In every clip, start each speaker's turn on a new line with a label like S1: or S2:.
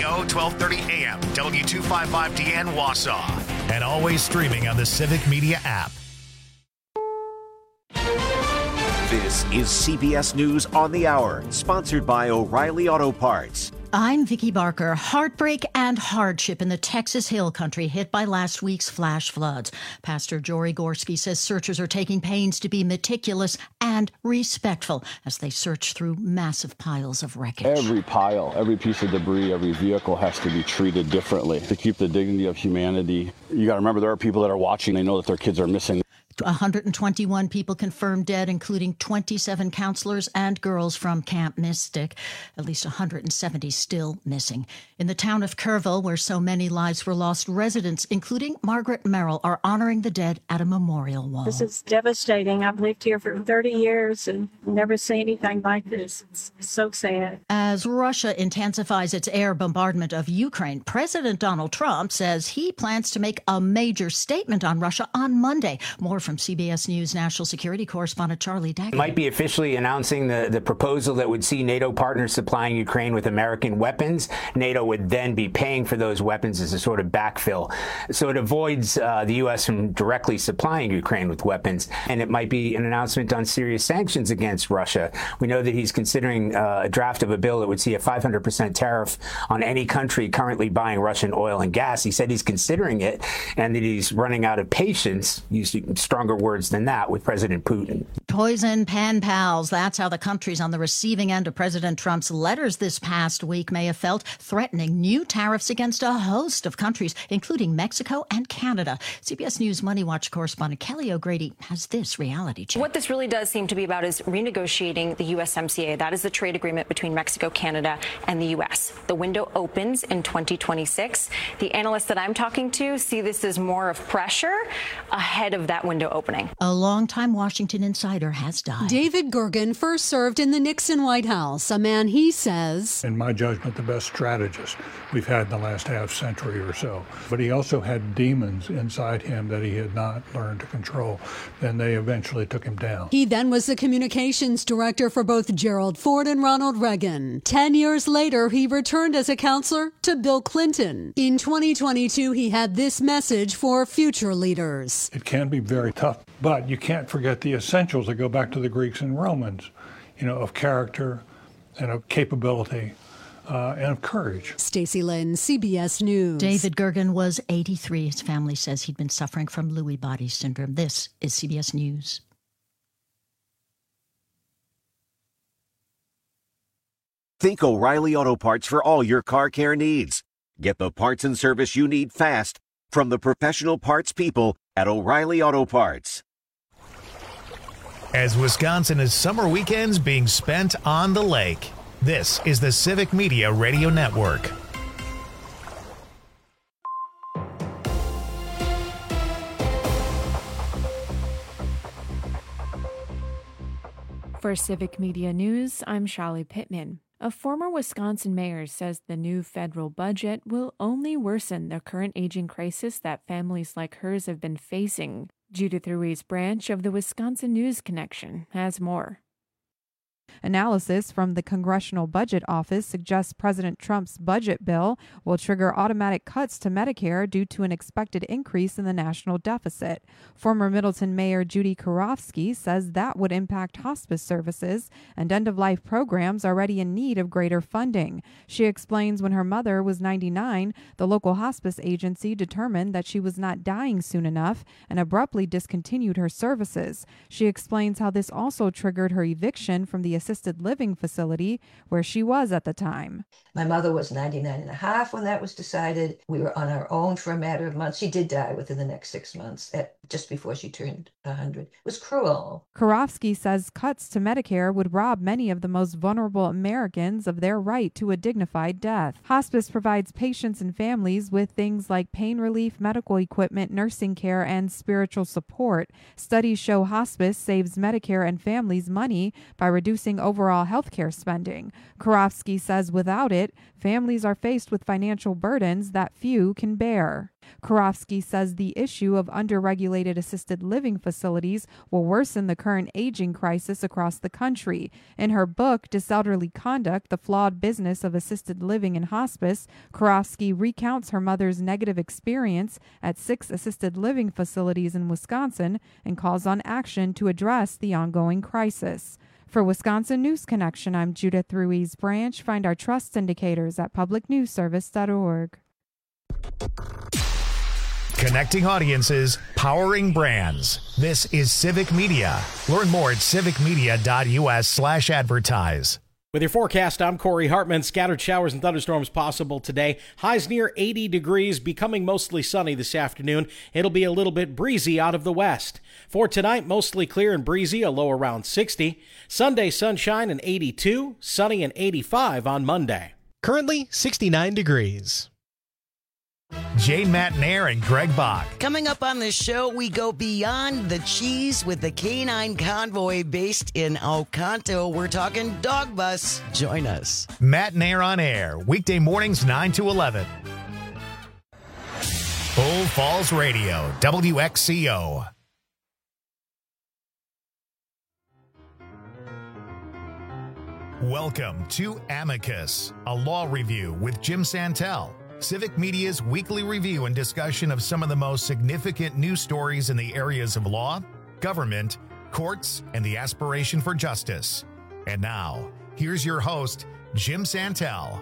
S1: KCO 1230 AM, W255DN Wausau, and always streaming on the Civic Media app.
S2: This is CBS News on the Hour, sponsored by O'Reilly Auto Parts.
S3: I'm Vicki Barker. Heartbreak and hardship in the Texas Hill Country hit by last week's flash floods. Pastor Jory Gorski says searchers are taking pains to be meticulous and respectful as they search through massive piles of wreckage.
S4: Every pile, every piece of debris, every vehicle has to be treated differently to keep the dignity of humanity. You got to remember there are people that are watching. They know that their kids are missing.
S3: 121 people confirmed dead, including 27 counselors and girls from Camp Mystic. At least 170 still missing. In the town of Kerrville, where so many lives were lost, residents, including Margaret Merrill, are honoring the dead at a memorial wall.
S5: This is devastating. I've lived here for 30 years and never seen anything like this. It's so sad.
S3: As Russia intensifies its air bombardment of Ukraine, President Donald Trump says he plans to make a major statement on Russia on Monday. More from CBS News national security correspondent Charlie Daggett.
S6: Might be officially announcing the proposal that would see NATO partners supplying Ukraine with American weapons. NATO would then be paying for those weapons as a sort of backfill. So it avoids the U.S. from directly supplying Ukraine with weapons. And it might be an announcement on serious sanctions against Russia. We know that he's considering a draft of a bill that would see a 500% tariff on any country currently buying Russian oil and gas. He said he's considering it and that he's running out of patience, using stronger words than that, with President Putin.
S3: Poison pen pals. That's how the countries on the receiving end of President Trump's letters this past week may have felt, threatening new tariffs against a host of countries, including Mexico and Canada. CBS News Money Watch correspondent Kelly O'Grady has this reality check.
S7: What this really does seem to be about is renegotiating the USMCA. That is the trade agreement between Mexico, Canada, and the U.S. The window opens in 2026. The analysts that I'm talking to see this as more of pressure ahead of that window opening.
S3: A longtime Washington insider has died.
S8: David Gergen first served in the Nixon White House, a man he says,
S9: in my judgment, the best strategist we've had in the last half century or so. But he also had demons inside him that he had not learned to control, and they eventually took him down.
S8: He then was the communications director for both Gerald Ford and Ronald Reagan. 10 years later, he returned as a counselor to Bill Clinton. In 2022, he had this message for future leaders.
S9: It can be very tough, but you can't forget the essentials that go back to the Greeks and Romans, of character and of capability and of courage.
S8: Stacey Lynn, CBS News.
S3: David Gergen was 83. His family says he'd been suffering from Lewy body syndrome. This is CBS News.
S2: Think O'Reilly Auto Parts for all your car care needs. Get the parts and service you need fast from the professional parts people at O'Reilly Auto Parts.
S1: As Wisconsin is summer weekends being spent on the lake, this is the Civic Media Radio Network.
S10: For Civic Media News, I'm Shali Pittman. A former Wisconsin mayor says the new federal budget will only worsen the current aging crisis that families like hers have been facing. Judith Ruiz Branch of the Wisconsin News Connection has more.
S11: Analysis from the Congressional Budget Office suggests President Trump's budget bill will trigger automatic cuts to Medicare due to an expected increase in the national deficit. Former Middleton Mayor Judy Karofsky says that would impact hospice services and end-of-life programs already in need of greater funding. She explains when her mother was 99, the local hospice agency determined that she was not dying soon enough and abruptly discontinued her services. She explains how this also triggered her eviction from the assisted living facility where she was at the time.
S12: My mother was 99 and a half when that was decided. We were on our own for a matter of months. She did die within the next 6 months, just before she turned 100. It was cruel.
S11: Karofsky says cuts to Medicare would rob many of the most vulnerable Americans of their right to a dignified death. Hospice provides patients and families with things like pain relief, medical equipment, nursing care, and spiritual support. Studies show hospice saves Medicare and families money by reducing increasing overall healthcare spending. Karofsky says without it, families are faced with financial burdens that few can bear. Karofsky says the issue of underregulated assisted living facilities will worsen the current aging crisis across the country. In her book, Disorderly Conduct, The Flawed Business of Assisted Living and Hospice, Karofsky recounts her mother's negative experience at 6 assisted living facilities in Wisconsin and calls on action to address the ongoing crisis. For Wisconsin News Connection, I'm Judith Ruiz Branch. Find our trust indicators at publicnewsservice.org.
S1: Connecting audiences, powering brands. This is Civic Media. Learn more at civicmedia.us/advertise.
S13: With your forecast, I'm Corey Hartman. Scattered showers and thunderstorms possible today. Highs near 80 degrees, becoming mostly sunny this afternoon. It'll be a little bit breezy out of the west. For tonight, mostly clear and breezy, a low around 60. Sunday, sunshine and 82. Sunny and 85 on Monday.
S14: Currently, 69 degrees.
S1: Jane Matnair and Greg Bach.
S15: Coming up on this show, we go beyond the cheese with the Canine Convoy based in Oconto. We're talking dog bus. Join us.
S1: Matnair on air, weekday mornings 9 to 11. Bull Falls Radio, WXCO. Welcome to Amicus, a law review with Jim Santel. Civic Media's weekly review and discussion of some of the most significant news stories in the areas of law, government, courts, and the aspiration for justice. And now, here's your host, Jim Santel.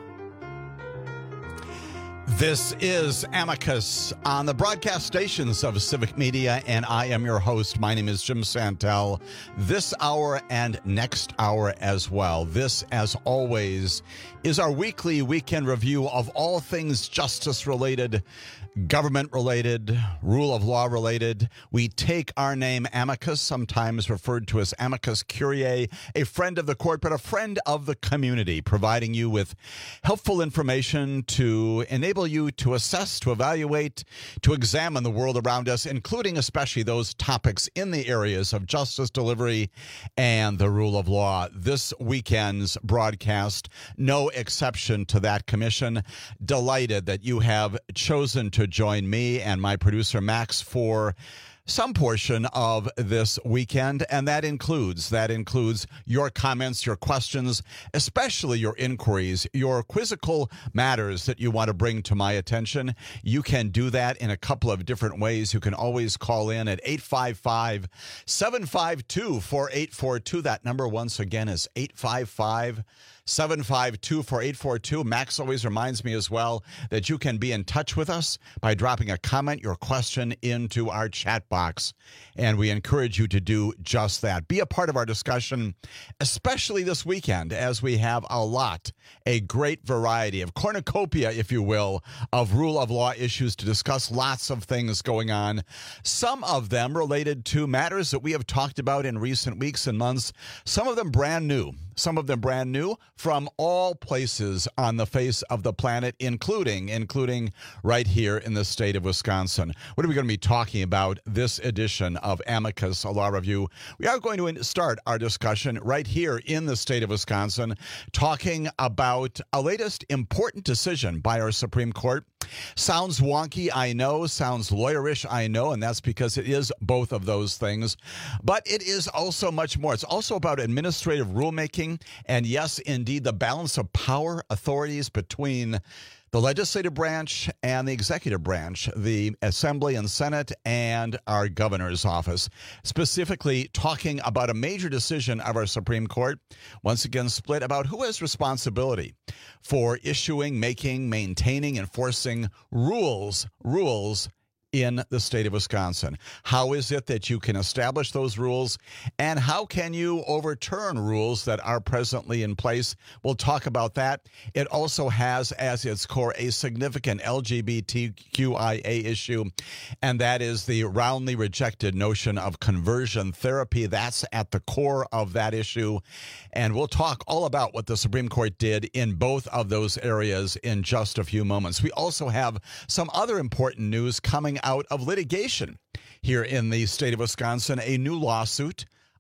S16: This is Amicus on the broadcast stations of Civic Media, and I am your host. My name is Jim Santel. This hour and next hour as well. This, as always, is our weekly weekend review of all things justice-related, government-related, rule of law-related. We take our name Amicus, sometimes referred to as Amicus Curiae, a friend of the court, but a friend of the community, providing you with helpful information to enable you to assess, to evaluate, to examine the world around us, including especially those topics in the areas of justice delivery and the rule of law. This weekend's broadcast, no exception to that commission. Delighted that you have chosen to join me and my producer Max for some portion of this weekend, and that includes your comments, your questions, especially your inquiries, your quizzical matters that you want to bring to my attention. You can do that in a couple of different ways. You can always call in at 855-752-4842. That number, once again, is 855-752-4842. Max always reminds me as well that you can be in touch with us by dropping a comment, your question, into our chat box, and we encourage you to do just that. Be a part of our discussion, especially this weekend, as we have a great variety of cornucopia, if you will, of rule of law issues to discuss. Lots of things going on, some of them related to matters that we have talked about in recent weeks and months, some of them brand new from all places on the face of the planet, including right here in the state of Wisconsin. What are we going to be talking about this edition of Amicus, a law review? We are going to start our discussion right here in the state of Wisconsin, talking about a latest important decision by our Supreme Court. Sounds wonky, I know. Sounds lawyerish, I know, and that's because it is both of those things. But it is also much more. It's also about administrative rulemaking, and yes, indeed, the balance of power, authorities between the legislative branch and the executive branch, the Assembly and Senate, and our governor's office. Specifically talking about a major decision of our Supreme Court, once again split about who has responsibility for issuing, making, maintaining, enforcing rules in the state of Wisconsin. How is it that you can establish those rules, and how can you overturn rules that are presently in place? We'll talk about that. It also has as its core a significant LGBTQIA issue, and that is the roundly rejected notion of conversion therapy. That's at the core of that issue, and we'll talk all about what the Supreme Court did in both of those areas in just a few moments. We also have some other important news coming out of litigation here in the state of Wisconsin, a new lawsuit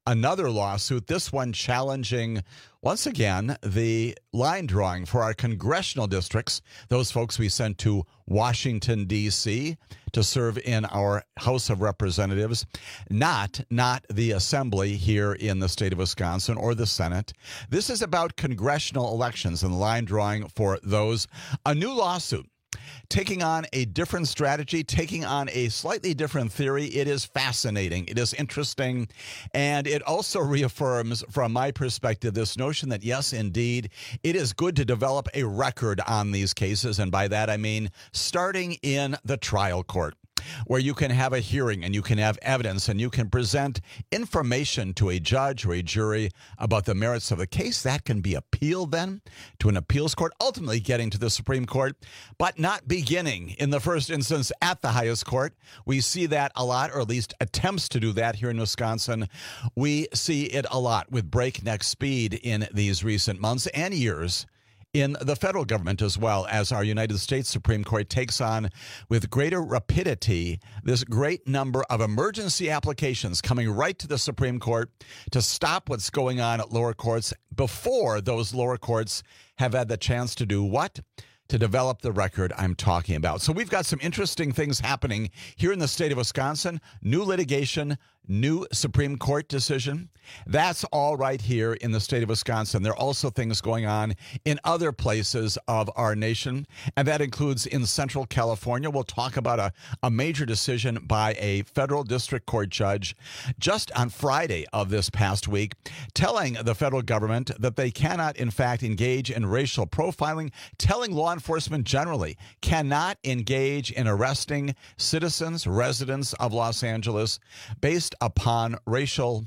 S16: another lawsuit, this one challenging, once again, the line drawing for our congressional districts, those folks we sent to Washington, D.C. to serve in our House of Representatives, not the Assembly here in the state of Wisconsin or the Senate. This is about congressional elections and the line drawing for those. A new lawsuit taking on a different strategy, taking on a slightly different theory. It is fascinating. It is interesting. And it also reaffirms, from my perspective, this notion that, yes, indeed, it is good to develop a record on these cases. And by that, I mean starting in the trial court, where you can have a hearing and you can have evidence and you can present information to a judge or a jury about the merits of the case. That can be appealed then to an appeals court, ultimately getting to the Supreme Court, but not beginning in the first instance at the highest court. We see that a lot, or at least attempts to do that here in Wisconsin. We see it a lot with breakneck speed in these recent months and years in the federal government, as well as our United States Supreme Court takes on with greater rapidity this great number of emergency applications coming right to the Supreme Court to stop what's going on at lower courts before those lower courts have had the chance to do what? To develop the record I'm talking about. So we've got some interesting things happening here in the state of Wisconsin. New litigation, new Supreme Court decision. That's all right here in the state of Wisconsin. There are also things going on in other places of our nation, and that includes in Central California. We'll talk about a major decision by a federal district court judge just on Friday of this past week, telling the federal government that they cannot, in fact, engage in racial profiling, telling law enforcement generally cannot engage in arresting citizens, residents of Los Angeles based upon racial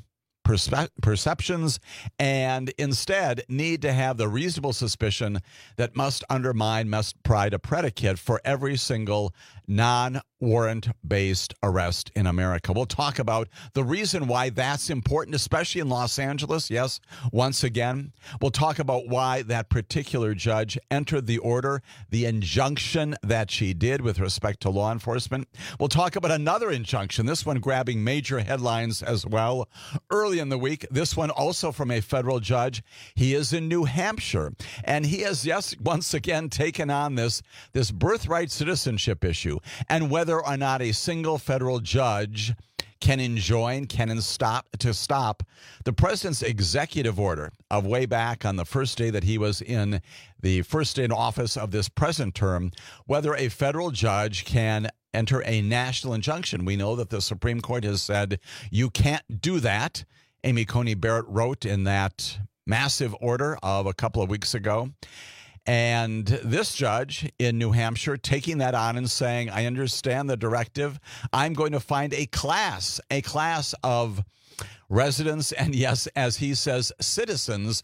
S16: perceptions, and instead need to have the reasonable suspicion that must provide a predicate for every single non-warrant-based arrest in America. We'll talk about the reason why that's important, especially in Los Angeles. Yes, once again, we'll talk about why that particular judge entered the order, the injunction that she did with respect to law enforcement. We'll talk about another injunction, this one grabbing major headlines as well. Early in the week, this one also from a federal judge. He is in New Hampshire, and he has, yes, once again taken on this birthright citizenship issue, and whether or not a single federal judge can stop the president's executive order of way back on the first day that he was in the first day in office of this present term, whether a federal judge can enter a national injunction. We know that the Supreme Court has said you can't do that. Amy Coney Barrett wrote in that massive order of a couple of weeks ago. And this judge in New Hampshire taking that on and saying, I understand the directive. I'm going to find a class of residents, and yes, as he says, citizens,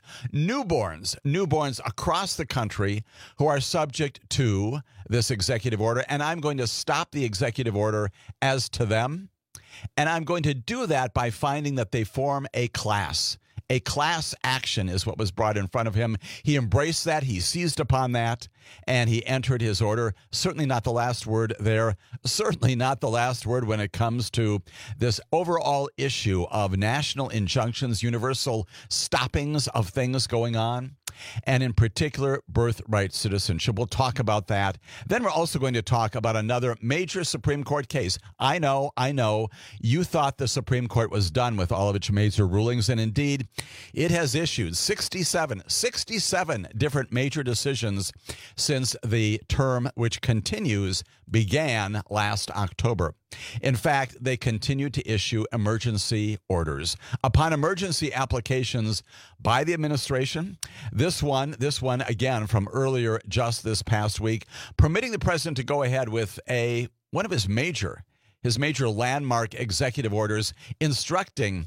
S16: newborns across the country who are subject to this executive order. And I'm going to stop the executive order as to them. And I'm going to do that by finding that they form a class. A class action is what was brought in front of him. He embraced that. He seized upon that, and he entered his order. Certainly not the last word there. Certainly not the last word when it comes to this overall issue of national injunctions, universal stoppings of things going on, and in particular, birthright citizenship. We'll talk about that. Then we're also going to talk about another major Supreme Court case. I know, you thought the Supreme Court was done with all of its major rulings, and indeed, it has issued 67 different major decisions since the term, which continues, began last October. In fact, they continue to issue emergency orders upon emergency applications by the administration. This one again from earlier just this past week, permitting the president to go ahead with one of his major landmark executive orders instructing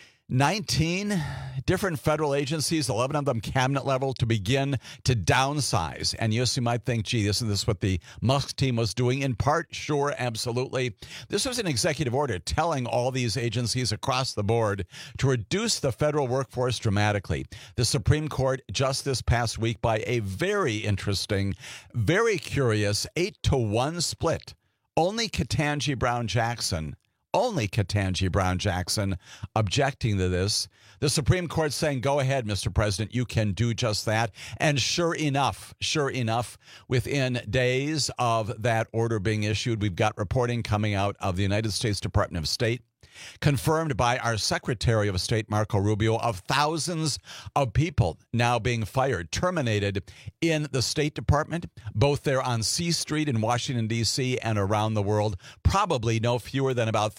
S16: 19 different federal agencies, 11 of them cabinet level, to begin to downsize. And yes, you might think, gee, isn't this what the Musk team was doing? In part, sure, absolutely. This was an executive order telling all these agencies across the board to reduce the federal workforce dramatically. The Supreme Court just this past week, by a very interesting, very curious 8-1 split, only Ketanji Brown Jackson only Ketanji Brown Jackson objecting to this. The Supreme Court saying, go ahead, Mr. President, you can do just that. And sure enough, within days of that order being issued, we've got reporting coming out of the United States Department of State, confirmed by our Secretary of State, Marco Rubio, of thousands of people now being fired, terminated in the State Department, both there on C Street in Washington, D.C. and around the world, probably no fewer than about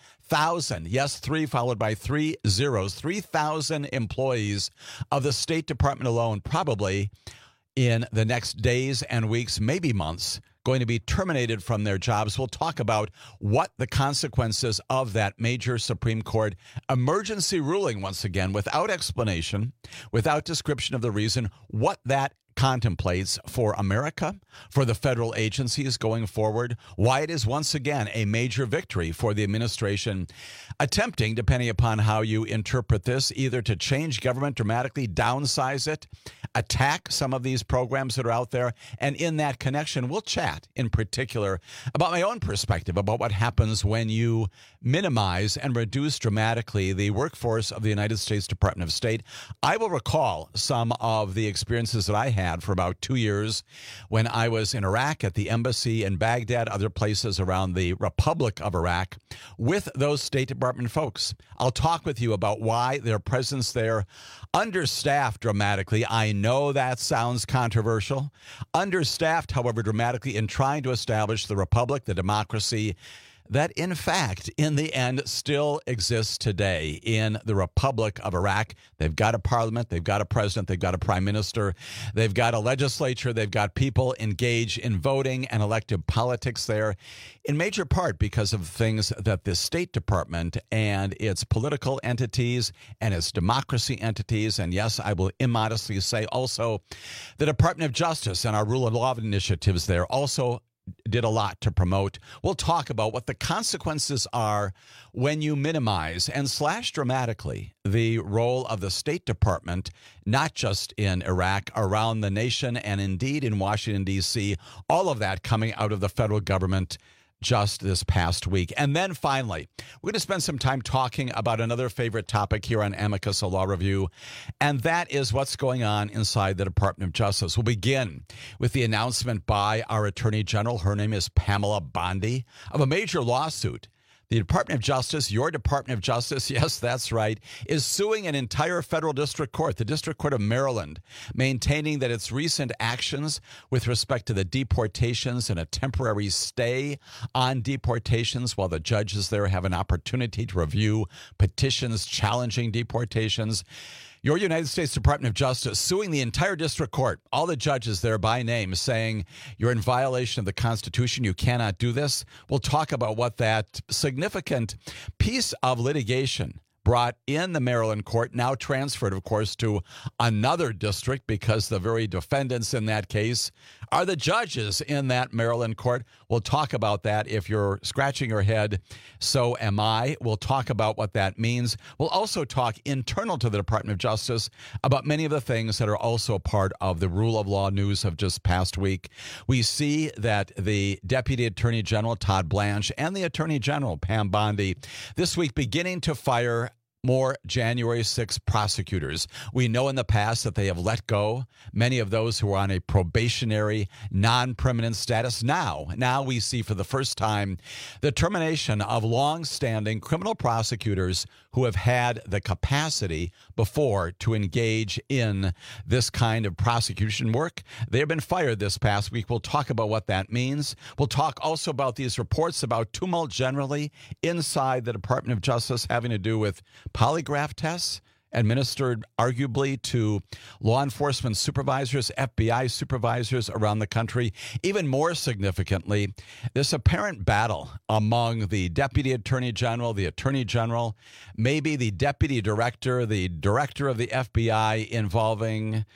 S16: 3,000. Yes, 3 followed by 3 zeros. 3,000 employees of the State Department alone, probably in the next days and weeks, maybe months, going to be terminated from their jobs. We'll talk about what the consequences of that major Supreme Court emergency ruling, once again, without explanation, without description of the reason, what that contemplates for America, for the federal agencies going forward, why it is once again a major victory for the administration attempting, depending upon how you interpret this, either to change government dramatically, downsize it, attack some of these programs that are out there. And in that connection, we'll chat in particular about my own perspective about what happens when you minimize and reduce dramatically the workforce of the United States Department of State. I will recall some of the experiences that I had for about 2 years when I was in Iraq at the embassy in Baghdad, other places around the Republic of Iraq, with those State Department folks. I'll talk with you about why their presence there, understaffed dramatically. I know that sounds controversial. Understaffed, however, dramatically in trying to establish the republic, the democracy that, in fact, in the end, still exists today in the Republic of Iraq. They've got a parliament, they've got a president, they've got a prime minister, they've got a legislature, they've got people engaged in voting and elective politics there, in major part because of things that the State Department and its political entities and its democracy entities, and yes, I will immodestly say also the Department of Justice and our rule of law initiatives there also did a lot to promote. We'll talk about what the consequences are when you minimize and slash dramatically the role of the State Department, not just in Iraq, around the nation, and indeed in Washington, D.C., all of that coming out of the federal government just this past week. And then finally, we're going to spend some time talking about another favorite topic here on Amicus, a Law Review, and that is what's going on inside the Department of Justice. We'll begin with the announcement by our Attorney General, her name is Pamela Bondi, of a major lawsuit. The Department of Justice, your Department of Justice, yes, that's right, is suing an entire federal district court, the District Court of Maryland, maintaining that its recent actions with respect to the deportations and a temporary stay on deportations while the judges there have an opportunity to review petitions challenging deportations. Your United States Department of Justice suing the entire district court, all the judges there by name, saying you're in violation of the Constitution. You cannot do this. We'll talk about what that significant piece of litigation brought in the Maryland court, now transferred, of course, to another district because the very defendants in that case are the judges in that Maryland court. We'll talk about that. If you're scratching your head, so am I. We'll talk about what that means. We'll also talk internal to the Department of Justice about many of the things that are also part of the rule of law news of just past week. We see that the Deputy Attorney General, Todd Blanche, and the Attorney General, Pam Bondi, this week beginning to fire more January 6 prosecutors. We know in the past that they have let go many of those who were on a probationary, non-permanent status. Now we see for the first time the termination of long-standing criminal prosecutors who have had the capacity before to engage in this kind of prosecution work. They have been fired this past week. We'll talk about what that means. We'll talk also about these reports about tumult generally inside the Department of Justice having to do with polygraph tests administered arguably to law enforcement supervisors, FBI supervisors around the country. Even more significantly, this apparent battle among the Deputy Attorney General, the Attorney General, maybe the Deputy Director, the Director of the FBI, involving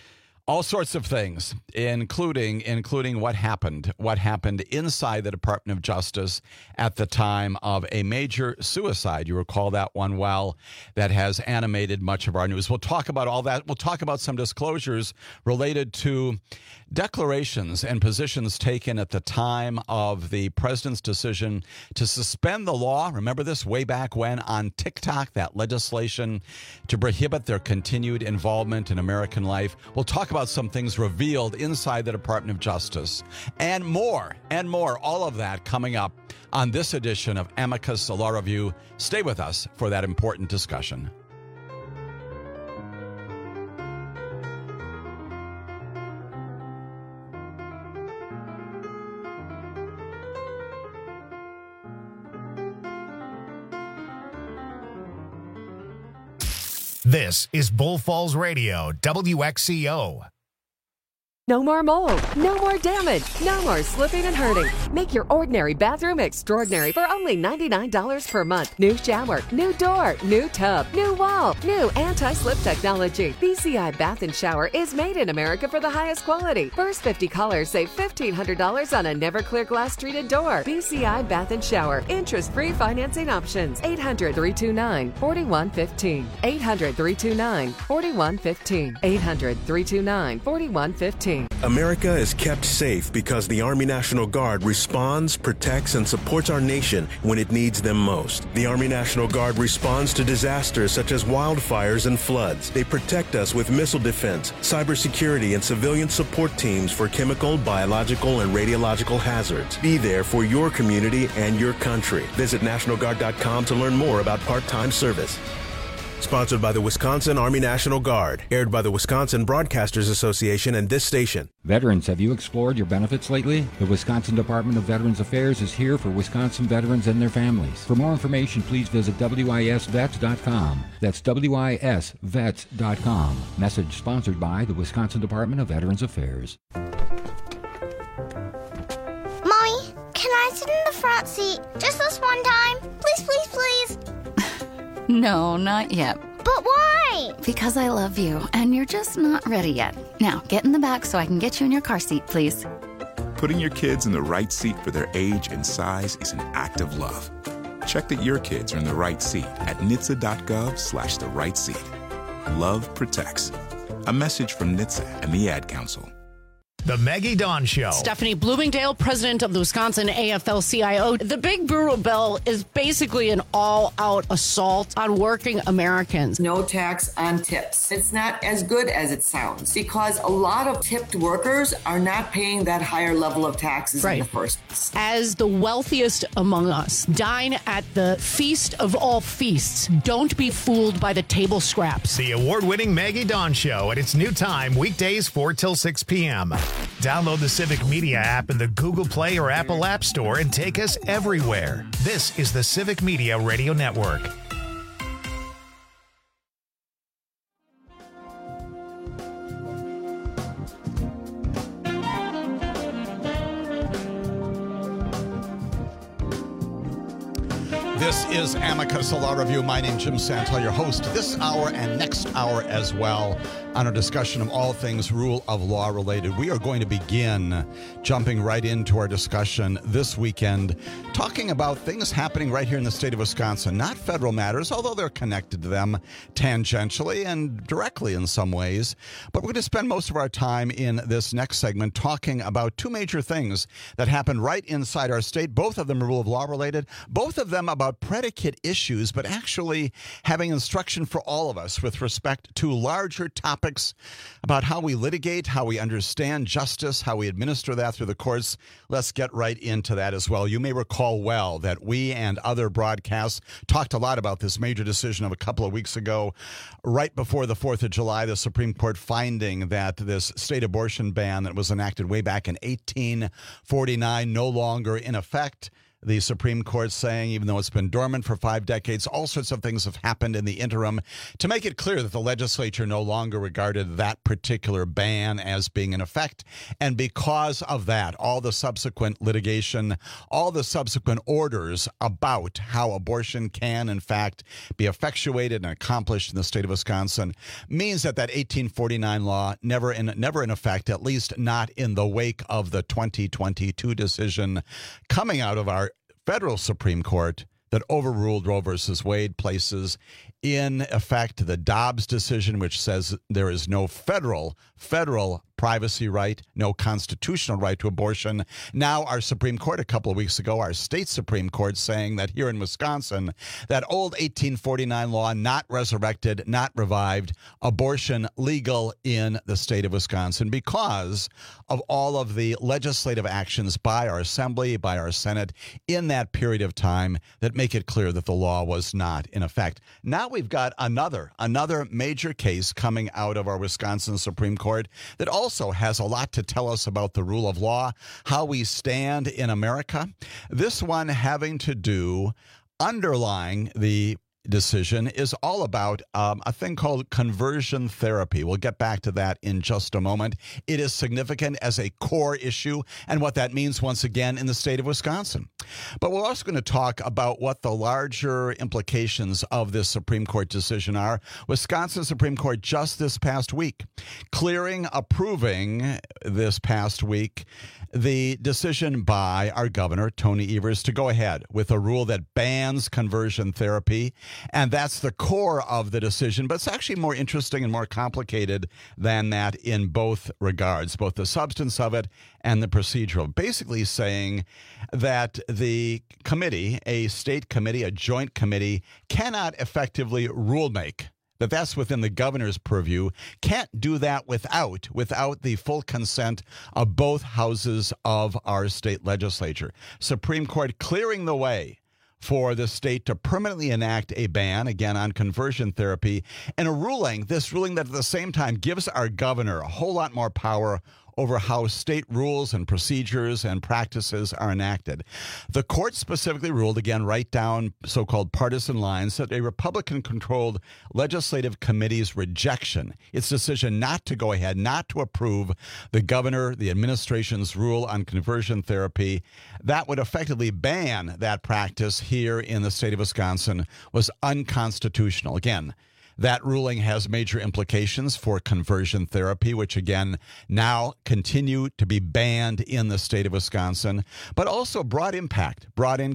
S16: All sorts of things, including what happened inside the Department of Justice at the time of a major suicide. You recall that one well, that has animated much of our news. We'll talk about all that. We'll talk about some disclosures related to declarations and positions taken at the time of the president's decision to suspend the law. Remember this way back when on TikTok, that legislation to prohibit their continued involvement in American life. We'll talk about some things revealed inside the Department of Justice and more. All of that coming up on this edition of Amicus Law Review. Stay with us for that important discussion.
S1: This is Bull Falls Radio, WXCO.
S17: No more mold, no more damage, no more slipping and hurting. Make your ordinary bathroom extraordinary for only $99 per month. New shower, new door, new tub, new wall, new anti-slip technology. BCI Bath and Shower is made in America for the highest quality. First 50 callers save $1,500 on a Never-Clear glass treated door. BCI Bath and Shower. Interest-free financing options. 800-329-4115. 800-329-4115. 800-329-4115.
S18: America is kept safe because the Army National Guard responds, protects, and supports our nation when it needs them most. The Army National Guard responds to disasters such as wildfires and floods. They protect us with missile defense, cybersecurity, and civilian support teams for chemical, biological, and radiological hazards. Be there for your community and your country. Visit NationalGuard.com to learn more about part-time service. Sponsored by the Wisconsin Army National Guard. Aired by the Wisconsin Broadcasters Association and this station.
S19: Veterans, have you explored your benefits lately? The Wisconsin Department of Veterans Affairs is here for Wisconsin veterans and their families. For more information, please visit WISVets.com. That's WISVets.com. Message sponsored by the Wisconsin Department of Veterans Affairs.
S20: Mommy, can I sit in the front seat just this one time? Please, please, please.
S21: No, not yet.
S20: But why?
S21: Because I love you, and you're just not ready yet. Now, get in the back so I can get you in your car seat, please.
S22: Putting your kids in the right seat for their age and size is an act of love. Check that your kids are in the right seat at NHTSA.gov/the right seat. Love protects. A message from NHTSA and the Ad Council.
S1: The Maggie Dawn Show.
S23: Stephanie Bloomingdale, president of the Wisconsin AFL-CIO. The big brutal bill is basically an all-out assault on working Americans.
S24: No tax on tips. It's not as good as it sounds because a lot of tipped workers are not paying that higher level of taxes in the first place.
S23: As the wealthiest among us, dine at the feast of all feasts. Don't be fooled by the table scraps.
S1: The award-winning Maggie Dawn Show at its new time, weekdays 4 till 6 p.m. Download the Civic Media app in the Google Play or Apple App Store and take us everywhere. This is the Civic Media Radio Network.
S16: This is Amicus Law Review. My name is Jim Santel, your host this hour and next hour as well on our discussion of all things rule of law related. We are going to begin jumping right into our discussion this weekend, talking about things happening right here in the state of Wisconsin, not federal matters, although they're connected to them tangentially and directly in some ways. But we're going to spend most of our time in this next segment talking about two major things that happened right inside our state, both of them rule of law related, both of them about predicate issues, but actually having instruction for all of us with respect to larger topics about how we litigate, how we understand justice, how we administer that through the courts. Let's get right into that as well. You may recall well that we and other broadcasts talked a lot about this major decision of a couple of weeks ago, right before the 4th of July, the Supreme Court finding that this state abortion ban that was enacted way back in 1849 no longer in effect. The Supreme Court saying, even though it's been dormant for 5 decades, all sorts of things have happened in the interim to make it clear that the legislature no longer regarded that particular ban as being in effect. And because of that, all the subsequent litigation, all the subsequent orders about how abortion can, in fact, be effectuated and accomplished in the state of Wisconsin means that 1849 law never in effect, at least not in the wake of the 2022 decision coming out of our federal Supreme Court that overruled Roe versus Wade, places in effect the Dobbs decision, which says there is no federal privacy right, no constitutional right to abortion. Now our Supreme Court, a couple of weeks ago, our state Supreme Court saying that here in Wisconsin, that old 1849 law not resurrected, not revived, abortion legal in the state of Wisconsin because of all of the legislative actions by our Assembly, by our Senate in that period of time that make it clear that the law was not in effect. Now we've got another major case coming out of our Wisconsin Supreme Court that also has a lot to tell us about the rule of law, how we stand in America. This one having to do, underlying the decision, is all about a thing called conversion therapy. We'll get back to that in just a moment. It is significant as a core issue and what that means once again in the state of Wisconsin. But we're also going to talk about what the larger implications of this Supreme Court decision are. Wisconsin Supreme Court just this past week approving this past week the decision by our governor, Tony Evers, to go ahead with a rule that bans conversion therapy. And that's the core of the decision. But it's actually more interesting and more complicated than that in both regards, both the substance of it and the procedural. Basically saying that the committee, a state committee, a joint committee, cannot effectively rule make. That's within the governor's purview, can't do that without the full consent of both houses of our state legislature. Supreme Court clearing the way for the state to permanently enact a ban, again, on conversion therapy, and this ruling that at the same time gives our governor a whole lot more power over how state rules and procedures and practices are enacted. The court specifically ruled, again, right down so-called partisan lines, that a Republican-controlled legislative committee's rejection, its decision not to go ahead, not to approve the governor, the administration's rule on conversion therapy, that would effectively ban that practice here in the state of Wisconsin, was unconstitutional. Again, that ruling has major implications for conversion therapy, which, again, now continue to be banned in the state of Wisconsin, but also broad impact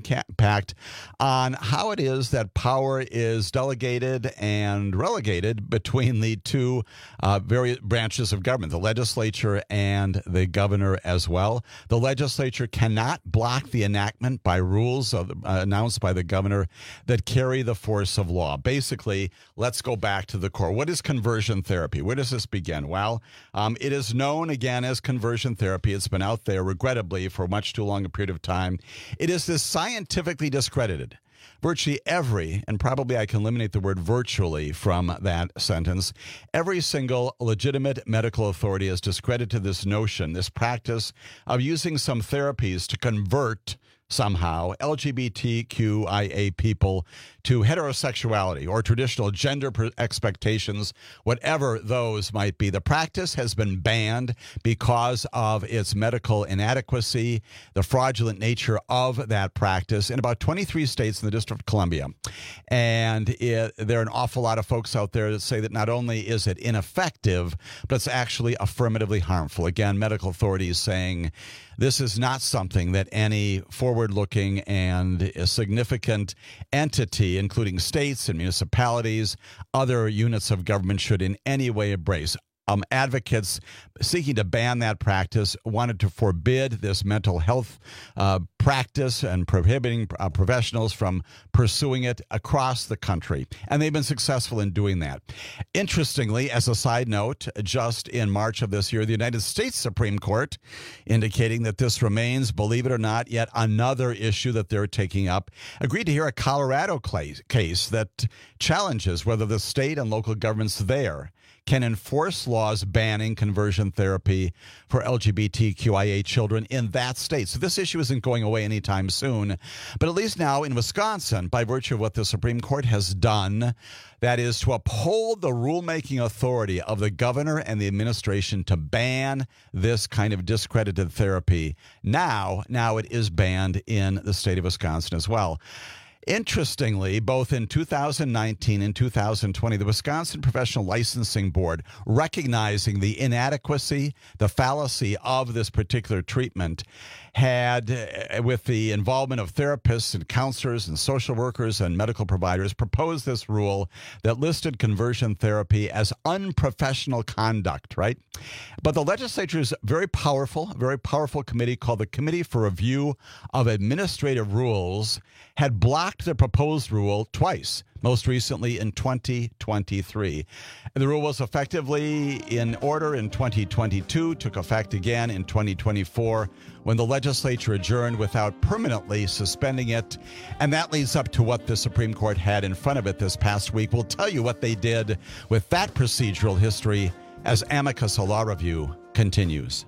S16: on how it is that power is delegated and relegated between the two various branches of government, the legislature and the governor as well. The legislature cannot block the enactment by rules announced by the governor that carry the force of law. Basically, let's go back to the core. What is conversion therapy? Where does this begin? Well, it is known, again, as conversion therapy. It's been out there, regrettably, for much too long a period of time. It is this scientifically discredited. Virtually every, and probably I can eliminate the word virtually from that sentence, every single legitimate medical authority has discredited this notion, this practice of using some therapies to convert somehow LGBTQIA people to heterosexuality or traditional gender expectations, whatever those might be. The practice has been banned because of its medical inadequacy, the fraudulent nature of that practice in about 23 states in the District of Columbia. And there are an awful lot of folks out there that say that not only is it ineffective, but it's actually affirmatively harmful. Again, medical authorities saying this is not something that any forward-looking and a significant entity, including states and municipalities, other units of government, should in any way embrace. Advocates seeking to ban that practice wanted to forbid this mental health practice and prohibiting professionals from pursuing it across the country. And they've been successful in doing that. Interestingly, as a side note, just in March of this year, the United States Supreme Court indicating that this remains, believe it or not, yet another issue that they're taking up, agreed to hear a Colorado case that challenges whether the state and local governments there can enforce laws banning conversion therapy for LGBTQIA children in that state. So this issue isn't going away anytime soon. But at least now in Wisconsin, by virtue of what the Supreme Court has done, that is to uphold the rulemaking authority of the governor and the administration to ban this kind of discredited therapy. Now it is banned in the state of Wisconsin as well. Interestingly, both in 2019 and 2020, the Wisconsin Professional Licensing Board, recognizing the inadequacy, the fallacy of this particular treatment, had, with the involvement of therapists and counselors and social workers and medical providers, proposed this rule that listed conversion therapy as unprofessional conduct, right? But the legislature's very powerful committee called the Committee for Review of Administrative Rules had blocked the proposed rule twice, most recently in 2023. And the rule was effectively in order in 2022, took effect again in 2024 when the legislature adjourned without permanently suspending it. And that leads up to what the Supreme Court had in front of it this past week. We'll tell you what they did with that procedural history as Amicus Law Review continues.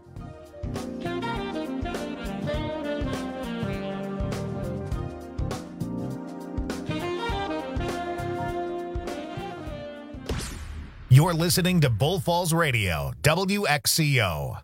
S1: You're listening to Bull Falls Radio, WXCO.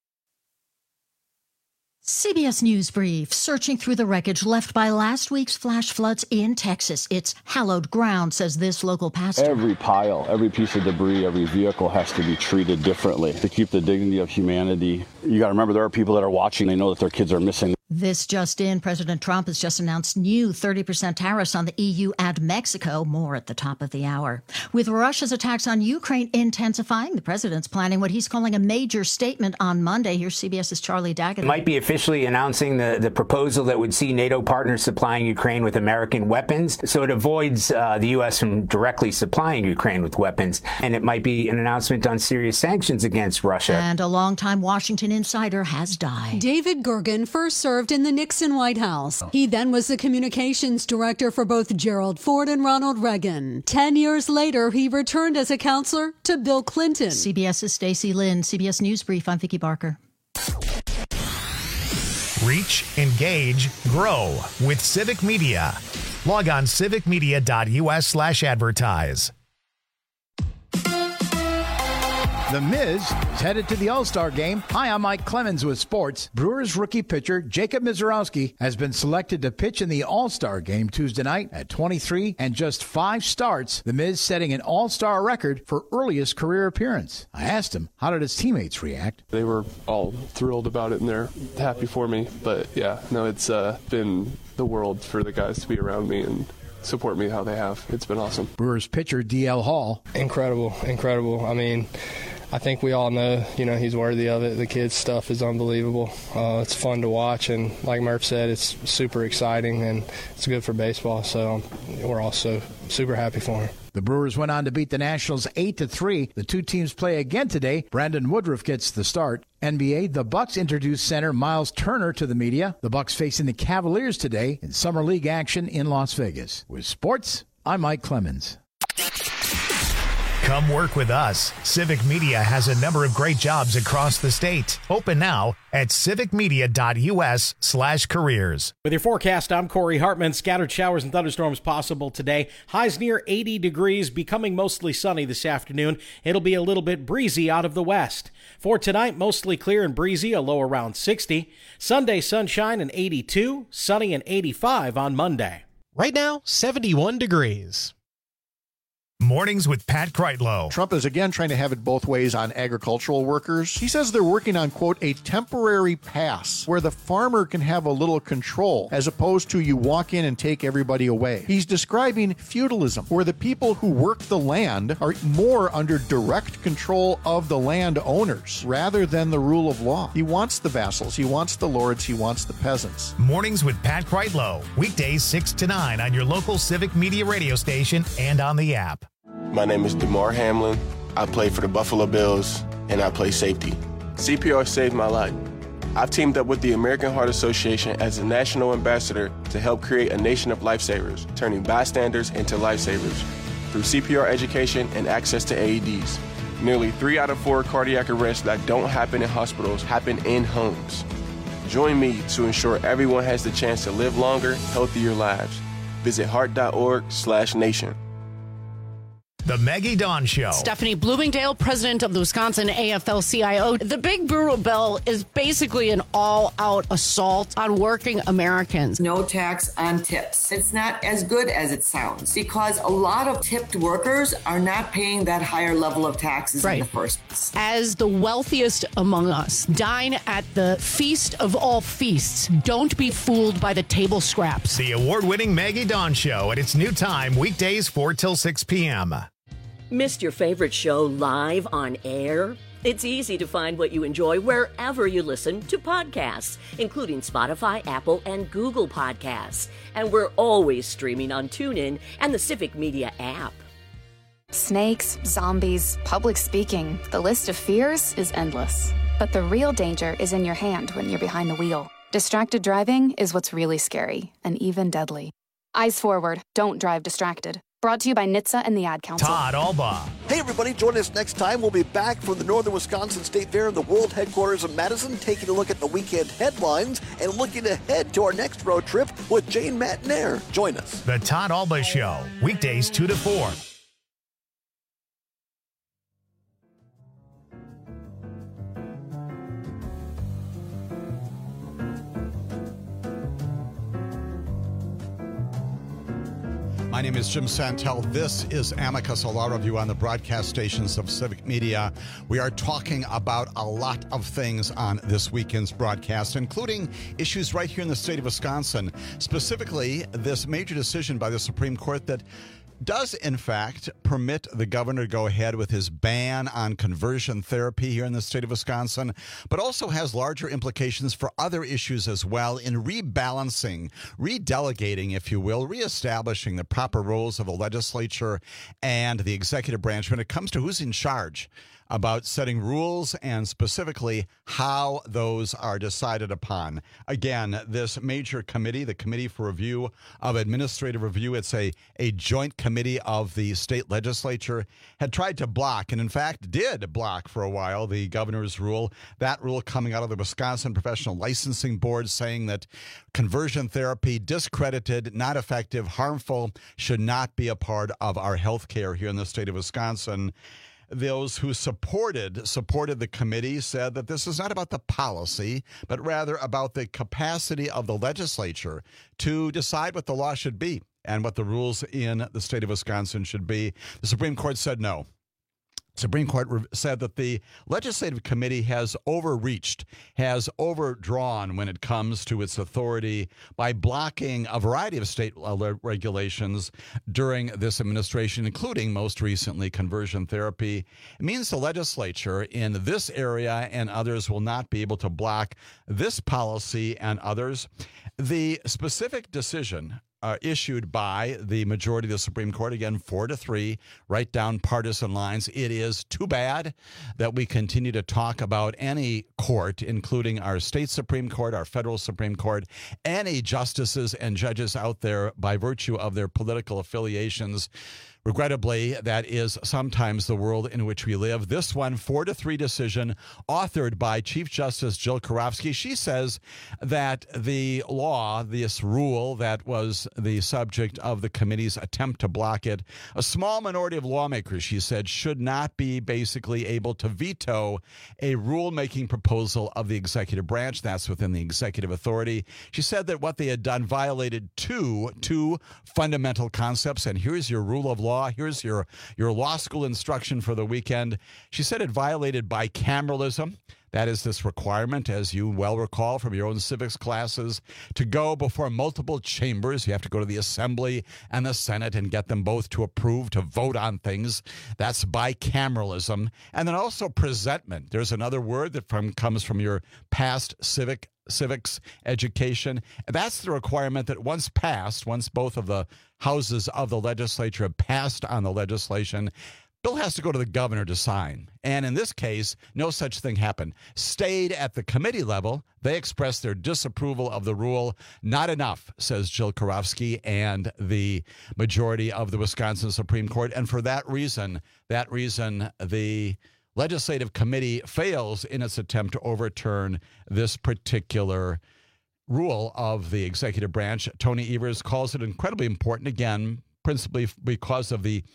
S3: CBS News Brief, searching through the wreckage left by last week's flash floods in Texas. It's hallowed ground, says this local pastor.
S4: Every pile, every piece of debris, every vehicle has to be treated differently to keep the dignity of humanity. You got to remember there are people that are watching. They know that their kids are missing.
S3: This just in, President Trump has just announced new 30% tariffs on the EU and Mexico, more at the top of the hour. With Russia's attacks on Ukraine intensifying, the president's planning what he's calling a major statement on Monday. Here's CBS's Charlie Daggett.
S5: Might be officially announcing the proposal that would see NATO partners supplying Ukraine with American weapons. So it avoids the U.S. from directly supplying Ukraine with weapons. And it might be an announcement on serious sanctions against Russia.
S3: And a longtime Washington insider has died.
S8: David Gergen first served in the Nixon White House. He then was the communications director for both Gerald Ford and Ronald Reagan. 10 years later, he returned as a counselor to Bill Clinton.
S3: CBS's Stacey Lynn, CBS News Brief. I'm Vicki Barker.
S1: Reach, engage, grow with Civic Media. Log on civicmedia.us/advertise.
S6: The Miz is headed to the All-Star game. Hi, I'm Mike Clemens with sports. Brewers rookie pitcher Jacob Misiorowski has been selected to pitch in the All-Star game Tuesday night at 23 and just 5 starts. The Miz setting an All-Star record for earliest career appearance. I asked him, how did his teammates react?
S7: They were all thrilled about it and they're happy for me. But yeah, no, it's been the world for the guys to be around me and support me how they have. It's been awesome.
S6: Brewers pitcher DL Hall.
S25: Incredible. I mean, I think we all know, he's worthy of it. The kids' stuff is unbelievable. It's fun to watch, and like Murph said, it's super exciting, and it's good for baseball, so we're also super happy for him.
S6: The Brewers went on to beat the Nationals 8-3. The two teams play again today. Brandon Woodruff gets the start. NBA, the Bucks introduced center Miles Turner to the media. The Bucks facing the Cavaliers today in Summer League action in Las Vegas. With sports, I'm Mike Clemens.
S1: Come work with us. Civic Media has a number of great jobs across the state. Open now at civicmedia.us/careers.
S13: With your forecast, I'm Corey Hartman. Scattered showers and thunderstorms possible today. Highs near 80 degrees, becoming mostly sunny this afternoon. It'll be a little bit breezy out of the west. For tonight, mostly clear and breezy, a low around 60. Sunday, sunshine and 82. Sunny and 85 on Monday.
S14: Right now, 71 degrees.
S1: Mornings with Pat Kreitlow.
S26: Trump is again trying to have it both ways on agricultural workers. He says they're working on, quote, a temporary pass where the farmer can have a little control as opposed to you walk in and take everybody away. He's describing feudalism, where the people who work the land are more under direct control of the landowners rather than the rule of law. He wants the vassals, he wants the lords, he wants the peasants.
S1: Mornings with Pat Kreitlow. Weekdays 6 to 9 on your local Civic Media radio station and on the app.
S27: My name is DeMar Hamlin. I play for the Buffalo Bills, and I play safety. CPR saved my life. I've teamed up with the American Heart Association as a national ambassador to help create a nation of lifesavers, turning bystanders into lifesavers through CPR education and access to AEDs. Nearly 3 out of 4 cardiac arrests that don't happen in hospitals happen in homes. Join me to ensure everyone has the chance to live longer, healthier lives. Visit heart.org/nation.
S1: The Maggie Dawn Show.
S23: Stephanie Bloomingdale, president of the Wisconsin AFL-CIO. The Big Burro Bill is basically an all-out assault on working Americans.
S24: No tax on tips. It's not as good as it sounds because a lot of tipped workers are not paying that higher level of taxes in the first place.
S23: As the wealthiest among us dine at the feast of all feasts, don't be fooled by the table scraps.
S1: The award-winning Maggie Dawn Show at its new time, weekdays 4 till 6 p.m.
S2: Missed your favorite show live on air? It's easy to find what you enjoy wherever you listen to podcasts, including Spotify, Apple, and Google Podcasts. And we're always streaming on TuneIn and the Civic Media app.
S9: Snakes, zombies, public speaking. The list of fears is endless. But the real danger is in your hand when you're behind the wheel. Distracted driving is what's really scary and even deadly. Eyes forward. Don't drive distracted. Brought to you by NHTSA and the Ad Council.
S1: Todd Alba.
S10: Hey, everybody, join us next time. We'll be back from the Northern Wisconsin State Fair in the world headquarters of Madison, taking a look at the weekend headlines and looking ahead to our next road trip with Jane Matnair. Join us.
S1: The Todd Alba Show, weekdays 2 to 4.
S16: My name is Jim Santel. This is Amicus, a law review on the broadcast stations of Civic Media. We are talking about a lot of things on this weekend's broadcast, including issues right here in the state of Wisconsin, specifically this major decision by the Supreme Court that does, in fact, permit the governor to go ahead with his ban on conversion therapy here in the state of Wisconsin, but also has larger implications for other issues as well in rebalancing, redelegating, if you will, reestablishing the proper roles of the legislature and the executive branch when it comes to who's in charge about setting rules and specifically how those are decided upon. Again, this major committee, the Committee for Review of Administrative Review, it's a joint committee of the state legislature, had tried to block, and in fact did block for a while, the governor's rule, that rule coming out of the Wisconsin Professional Licensing Board saying that conversion therapy, discredited, not effective, harmful, should not be a part of our health care here in the state of Wisconsin. Those who supported the committee said that this is not about the policy, but rather about the capacity of the legislature to decide what the law should be and what the rules in the state of Wisconsin should be. The Supreme Court said no. Supreme Court said that the legislative committee has overreached, has overdrawn when it comes to its authority by blocking a variety of state regulations during this administration, including most recently conversion therapy. It means the legislature in this area and others will not be able to block this policy and others. The specific decision issued by the majority of the Supreme Court, again, 4-3, right down partisan lines. It is too bad that we continue to talk about any court, including our state Supreme Court, our federal Supreme Court, any justices and judges out there by virtue of their political affiliations. Regrettably, that is sometimes the world in which we live. This one, 4-3 decision, authored by Chief Justice Jill Karofsky. She says that the law, this rule that was the subject of the committee's attempt to block it, a small minority of lawmakers, she said, should not be basically able to veto a rulemaking proposal of the executive branch. That's within the executive authority. She said that what they had done violated two fundamental concepts, and here's your rule of law. Here's your law school instruction for the weekend. She said it violated bicameralism. That is this requirement, as you well recall from your own civics classes, to go before multiple chambers. You have to go to the Assembly and the Senate and get them both to approve, to vote on things. That's bicameralism. And then also presentment. There's another word that comes from your past civics education. That's the requirement that once passed, once both of the houses of the legislature have passed on the legislation, bill has to go to the governor to sign. And in this case, no such thing happened. Stayed at the committee level. They expressed their disapproval of the rule. Not enough, says Jill Karofsky and the majority of the Wisconsin Supreme Court. And for that reason, the legislative committee fails in its attempt to overturn this particular rule of the executive branch. Tony Evers calls it incredibly important, again, principally because of the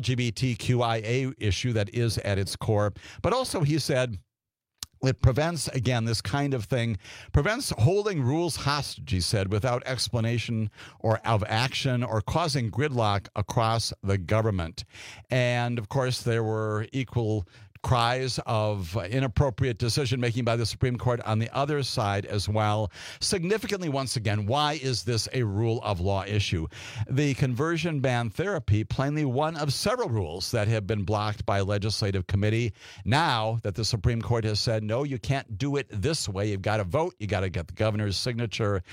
S16: LGBTQIA issue that is at its core. But also, he said, it prevents, again, this kind of thing, prevents holding rules hostage, he said, without explanation or of action or causing gridlock across the government. And, of course, there were equal cries of inappropriate decision-making by the Supreme Court on the other side as well. Significantly, once again, why is this a rule of law issue? The conversion ban therapy, plainly one of several rules that have been blocked by a legislative committee. Now that the Supreme Court has said, no, you can't do it this way. You've got to vote. You got to get the governor's signature.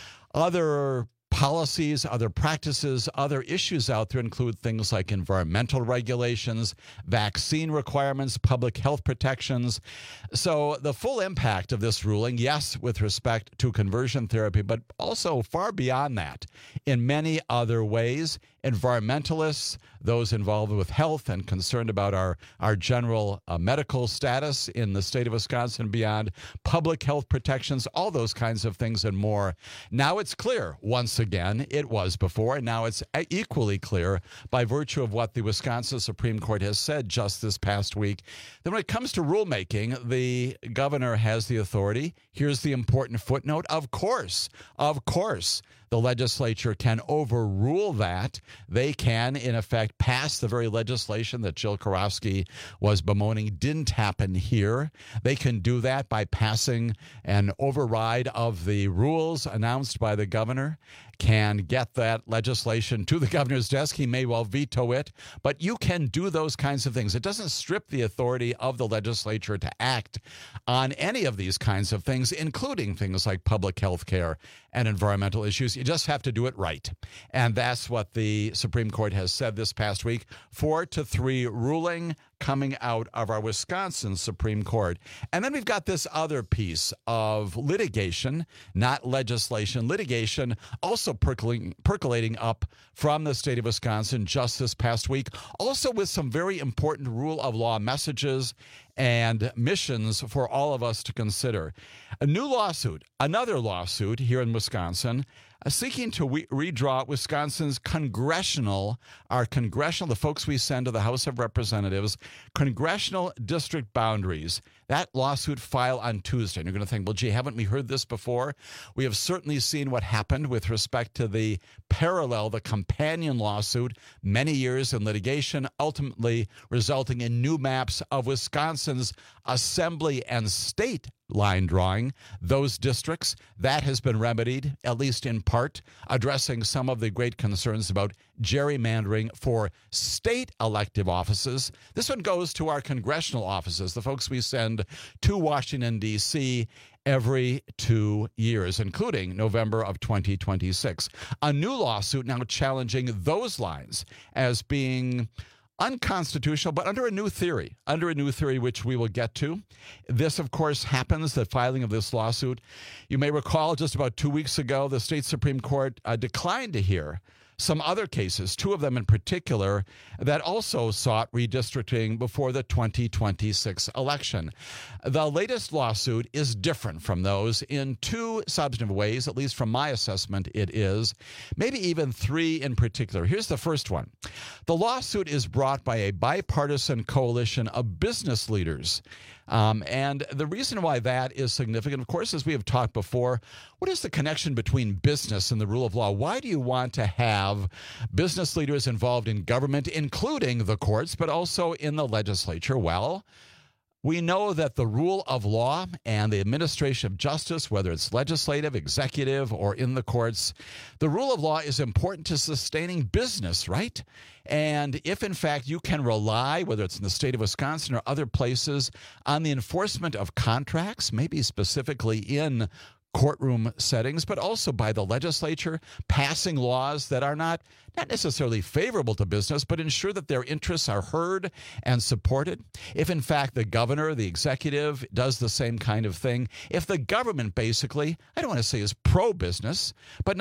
S16: Other policies, other practices, other issues out there include things like environmental regulations, vaccine requirements, public health protections. So the full impact of this ruling, yes, with respect to conversion therapy, but also far beyond that in many other ways. Environmentalists, those involved with health and concerned about our general medical status in the state of Wisconsin and beyond, public health protections, all those kinds of things and more. Now it's clear, once again, it was before, and now it's equally clear by virtue of what the Wisconsin Supreme Court has said just this past week, that when it comes to rulemaking, the governor has the authority. Here's the important footnote. Of course, the legislature can overrule that. They can, in effect, pass the very legislation that Jill Karofsky was bemoaning didn't happen here. They can do that by passing an override of the rules announced by the governor, can get that legislation to the governor's desk. He may well veto it, but you can do those kinds of things. It doesn't strip the authority of the legislature to act on any of these kinds of things, including things like public health care and environmental issues. You just have to do it right. And that's what the Supreme Court has said this past week. 4-3 ruling coming out of our Wisconsin Supreme Court. And then we've got this other piece of litigation, not legislation, litigation also percolating up from the state of Wisconsin just this past week, also with some very important rule of law messages and missions for all of us to consider. A new lawsuit, another lawsuit here in Wisconsin, seeking to redraw Wisconsin's the folks we send to the House of Representatives, congressional district boundaries. That lawsuit filed on Tuesday. And you're going to think, well, gee, haven't we heard this before? We have certainly seen what happened with respect to the companion lawsuit, many years in litigation, ultimately resulting in new maps of Wisconsin's assembly and state line drawing, those districts. That has been remedied, at least in part, addressing some of the great concerns about gerrymandering for state elective offices. This one goes to our congressional offices, the folks we send to Washington, D.C. every 2 years, including November of 2026. A new lawsuit now challenging those lines as being unconstitutional, but under a new theory which we will get to. This, of course, happens, the filing of this lawsuit. You may recall just about 2 weeks ago, the state Supreme Court declined to hear some other cases, two of them in particular, that also sought redistricting before the 2026 election. The latest lawsuit is different from those in two substantive ways, at least from my assessment it is, maybe even three in particular. Here's the first one. The lawsuit is brought by a bipartisan coalition of business leaders. And the reason why that is significant, of course, as we have talked before, what is the connection between business and the rule of law? Why do you want to have business leaders involved in government, including the courts, but also in the legislature? Well, we know that the rule of law and the administration of justice, whether it's legislative, executive, or in the courts, the rule of law is important to sustaining business, right? And if, in fact, you can rely, whether it's in the state of Wisconsin or other places, on the enforcement of contracts, maybe specifically in courtroom settings, but also by the legislature passing laws that are not not necessarily favorable to business, but ensure that their interests are heard and supported. If, in fact, the governor, the executive, does the same kind of thing, if the government basically, I don't want to say is pro-business, but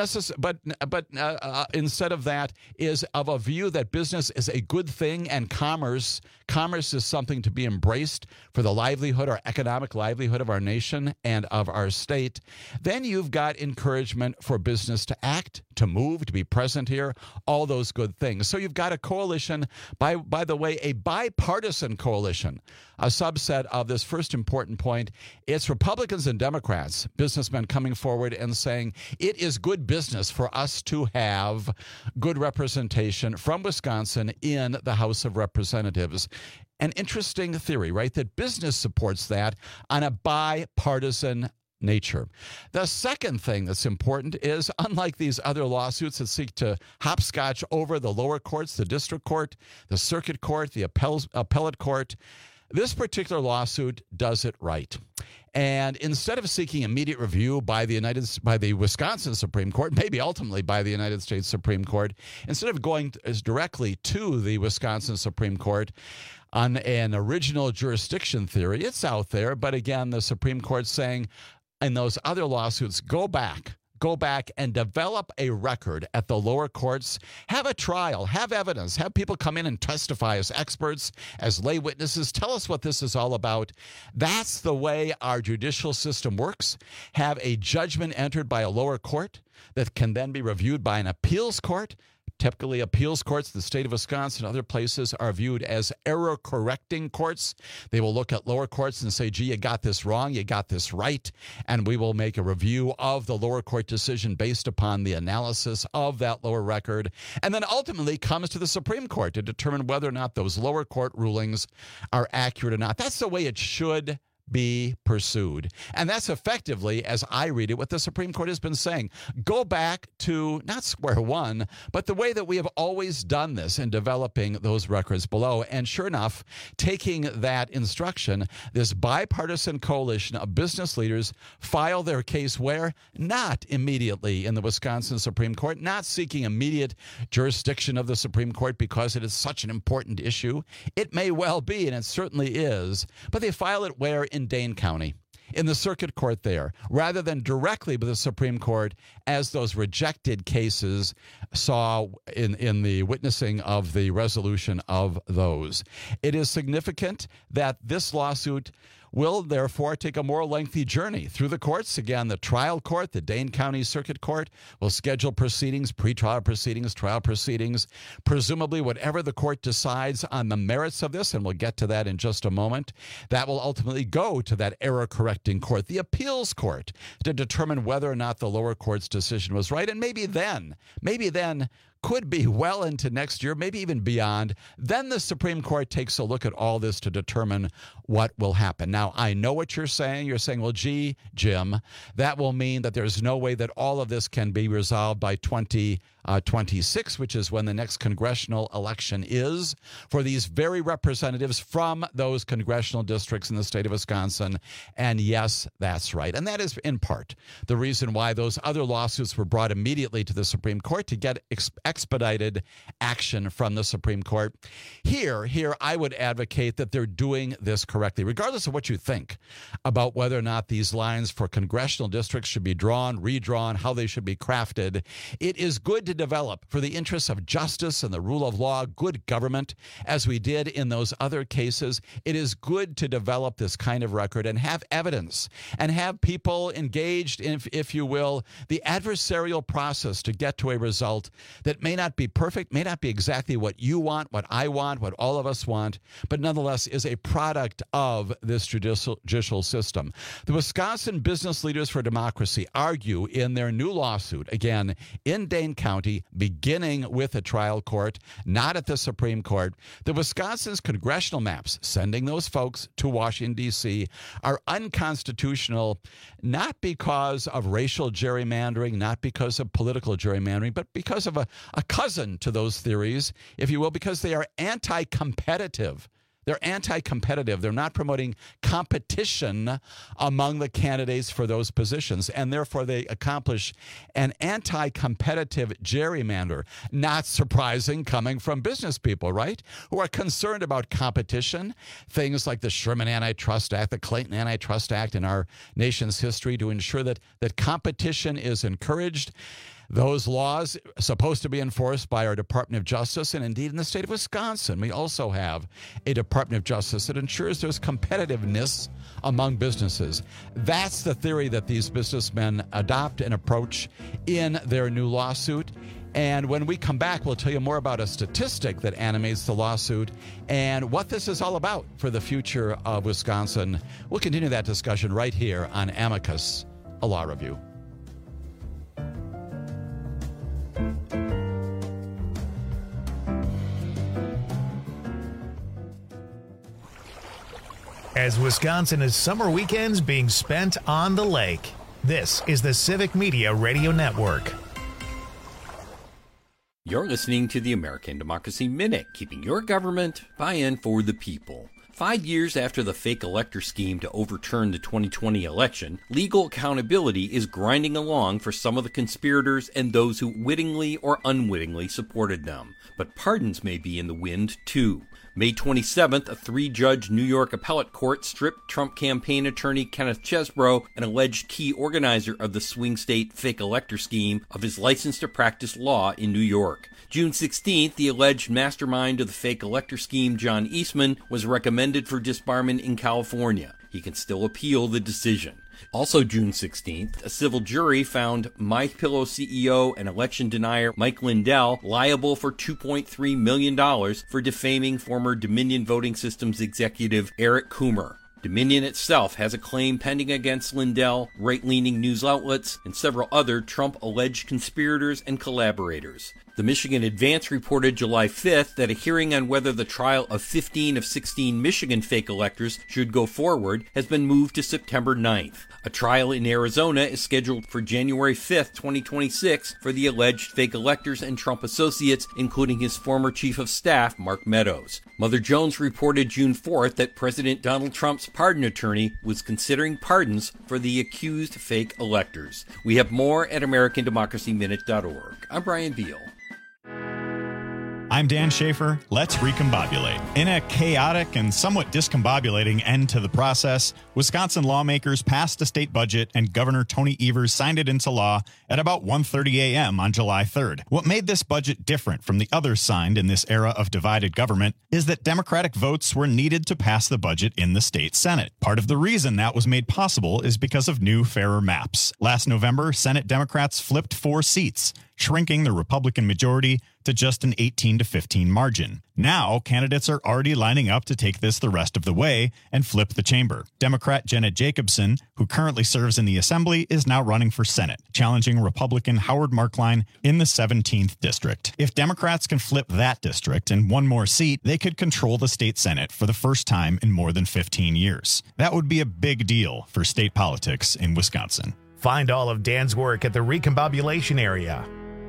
S16: instead of that is of a view that business is a good thing and commerce is something to be embraced for the livelihood or economic livelihood of our nation and of our state, then you've got encouragement for business to act, to move, to be present here, all those good things. So you've got a coalition, by the way, a bipartisan coalition, a subset of this first important point. It's Republicans and Democrats, businessmen coming forward and saying it is good business for us to have good representation from Wisconsin in the House of Representatives. An interesting theory, right? That business supports that on a bipartisan nature. The second thing that's important is, unlike these other lawsuits that seek to hopscotch over the lower courts, the district court, the circuit court, the appellate court, this particular lawsuit does it right. And instead of seeking immediate review by the Wisconsin Supreme Court, maybe ultimately by the United States Supreme Court, instead of going directly to the Wisconsin Supreme Court on an original jurisdiction theory, it's out there. But again, the Supreme Court saying in those other lawsuits, go back and develop a record at the lower courts, have a trial, have evidence, have people come in and testify as experts, as lay witnesses, tell us what this is all about. That's the way our judicial system works. Have a judgment entered by a lower court that can then be reviewed by an appeals court. Typically, appeals courts, the state of Wisconsin, other places are viewed as error-correcting courts. They will look at lower courts and say, gee, you got this wrong, you got this right, and we will make a review of the lower court decision based upon the analysis of that lower record, and then ultimately comes to the Supreme Court to determine whether or not those lower court rulings are accurate or not. That's the way it should be pursued. And that's effectively, as I read it, what the Supreme Court has been saying. Go back to not square one, but the way that we have always done this in developing those records below. And sure enough, taking that instruction, this bipartisan coalition of business leaders file their case where? Not immediately in the Wisconsin Supreme Court, not seeking immediate jurisdiction of the Supreme Court because it is such an important issue. It may well be, and it certainly is, but they file it where? In Dane County, in the circuit court there, rather than directly with the Supreme Court, as those rejected cases saw in the witnessing of the resolution of those. It is significant that this lawsuit will therefore take a more lengthy journey through the courts. Again, the trial court, the Dane County Circuit Court, will schedule proceedings, pretrial proceedings, trial proceedings, presumably whatever the court decides on the merits of this, and we'll get to that in just a moment. That will ultimately go to that error-correcting court, the appeals court, to determine whether or not the lower court's decision was right. And maybe then, could be well into next year, maybe even beyond. Then the Supreme Court takes a look at all this to determine what will happen. Now, I know what you're saying. You're saying, well, gee, Jim, that will mean that there's no way that all of this can be resolved by 2026, which is when the next congressional election is, for these very representatives from those congressional districts in the state of Wisconsin. And yes, that's right. And that is in part the reason why those other lawsuits were brought immediately to the Supreme Court to get expedited action from the Supreme Court. Here, I would advocate that they're doing this correctly, regardless of what you think about whether or not these lines for congressional districts should be drawn, redrawn, how they should be crafted. It is good to develop, for the interests of justice and the rule of law, good government, as we did in those other cases. It is good to develop this kind of record and have evidence and have people engaged in, if you will, the adversarial process to get to a result that may not be perfect, may not be exactly what you want, what I want, what all of us want, but nonetheless is a product of this judicial system. The Wisconsin Business Leaders for Democracy argue in their new lawsuit, again, in Dane County, beginning with a trial court, not at the Supreme Court, that Wisconsin's congressional maps, sending those folks to Washington, D.C., are unconstitutional, not because of racial gerrymandering, not because of political gerrymandering, but because of a cousin to those theories, if you will, because they are anti-competitive. They're anti-competitive. They're not promoting competition among the candidates for those positions, and therefore they accomplish an anti-competitive gerrymander. Not surprising coming from business people, right? Who are concerned about competition. Things like the Sherman Antitrust Act, the Clayton Antitrust Act in our nation's history to ensure that competition is encouraged. Those laws are supposed to be enforced by our Department of Justice, and indeed in the state of Wisconsin, we also have a Department of Justice that ensures there's competitiveness among businesses. That's the theory that these businessmen adopt and approach in their new lawsuit. And when we come back, we'll tell you more about a statistic that animates the lawsuit and what this is all about for the future of Wisconsin. We'll continue that discussion right here on Amicus, a law review.
S1: As Wisconsin is summer weekends being spent on the lake, this is the Civic Media Radio Network.
S11: You're listening to the American Democracy Minute, keeping your government by and for the people. 5 years after the fake elector scheme to overturn the 2020 election, legal accountability is grinding along for some of the conspirators and those who wittingly or unwittingly supported them. But pardons may be in the wind, too. May 27th, a 3-judge New York appellate court stripped Trump campaign attorney Kenneth Chesebro, an alleged key organizer of the swing state fake elector scheme, of his license to practice law in New York. June 16th, the alleged mastermind of the fake elector scheme, John Eastman, was recommended for disbarment in California. He can still appeal the decision. Also June 16th, a civil jury found MyPillow CEO and election denier Mike Lindell liable for $2.3 million for defaming former Dominion Voting Systems executive Eric Coomer. Dominion itself has a claim pending against Lindell, right-leaning news outlets, and several other Trump-alleged conspirators and collaborators. The Michigan Advance reported July 5th that a hearing on whether the trial of 15 of 16 Michigan fake electors should go forward has been moved to September 9th. A trial in Arizona is scheduled for January 5th, 2026 for the alleged fake electors and Trump associates, including his former chief of staff, Mark Meadows. Mother Jones reported June 4th that President Donald Trump's pardon attorney was considering pardons for the accused fake electors. We have more at AmericanDemocracyMinute.org. I'm Brian Beal.
S12: I'm Dan Schaefer. Let's recombobulate. In a chaotic and somewhat discombobulating end to the process, Wisconsin lawmakers passed a state budget and Governor Tony Evers signed it into law at about 1:30 a.m. on July 3rd. What made this budget different from the others signed in this era of divided government is that Democratic votes were needed to pass the budget in the state Senate. Part of the reason that was made possible is because of new, fairer maps. Last November, Senate Democrats flipped 4 seats, shrinking the Republican majority to just an 18-15 margin. Now, candidates are already lining up to take this the rest of the way and flip the chamber. Democrat Jenna Jacobson, who currently serves in the Assembly, is now running for Senate, challenging Republican Howard Markline in the 17th district. If Democrats can flip that district and one more seat, they could control the state Senate for the first time in more than 15 years. That would be a big deal for state politics in Wisconsin.
S1: Find all of Dan's work at the Recombobulation area.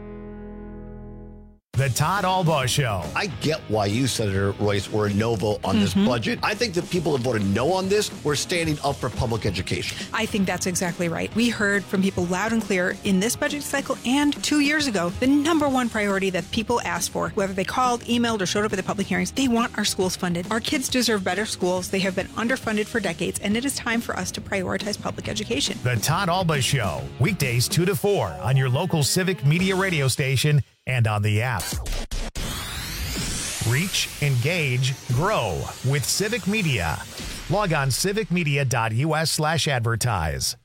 S1: The Todd Albaugh Show.
S15: I get why you, Senator Royce, were a no vote on this budget. I think the people that voted no on this were standing up for public education.
S17: I think that's exactly right. We heard from people loud and clear in this budget cycle and 2 years ago, the number one priority that people asked for, whether they called, emailed, or showed up at the public hearings, they want our schools funded. Our kids deserve better schools. They have been underfunded for decades, and it is time for us to prioritize public education.
S1: The Todd Albaugh Show, weekdays 2 to 4 on your local Civic Media radio station and on the app. Reach, engage, grow with Civic Media. Log on civicmedia.us/advertise.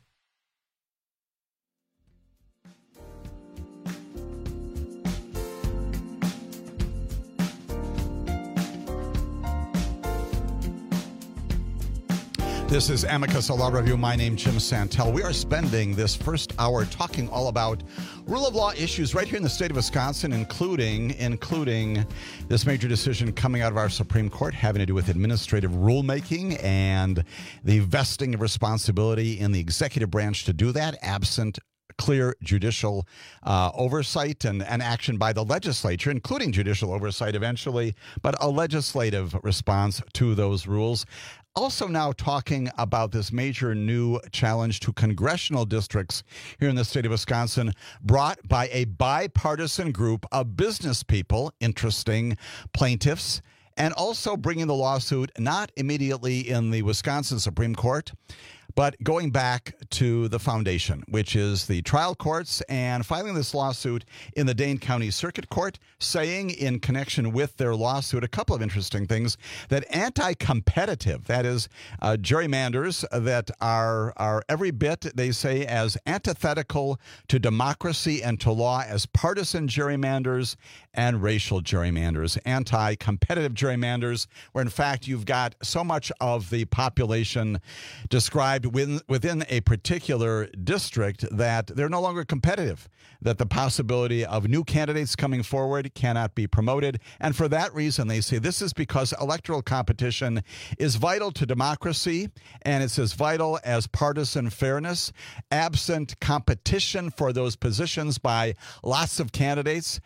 S16: This is Amicus, a law review. My name is Jim Santel. We are spending this first hour talking all about rule of law issues right here in the state of Wisconsin, including this major decision coming out of our Supreme Court having to do with administrative rulemaking and the vesting of responsibility in the executive branch to do that, absent clear judicial oversight and action by the legislature, including judicial oversight eventually, but a legislative response to those rules. Also now talking about this major new challenge to congressional districts here in the state of Wisconsin, brought by a bipartisan group of business people, interesting plaintiffs, and also bringing the lawsuit not immediately in the Wisconsin Supreme Court, but going back to the foundation, which is the trial courts, and filing this lawsuit in the Dane County Circuit Court, saying in connection with their lawsuit a couple of interesting things, that anti-competitive, that is, gerrymanders that are every bit, they say, as antithetical to democracy and to law as partisan gerrymanders and racial gerrymanders. Anti-competitive gerrymanders, where in fact you've got so much of the population described within a particular district that they're no longer competitive, that the possibility of new candidates coming forward cannot be promoted. And for that reason, they say this is because electoral competition is vital to democracy, and it's as vital as partisan fairness. Absent competition for those positions by lots of candidates,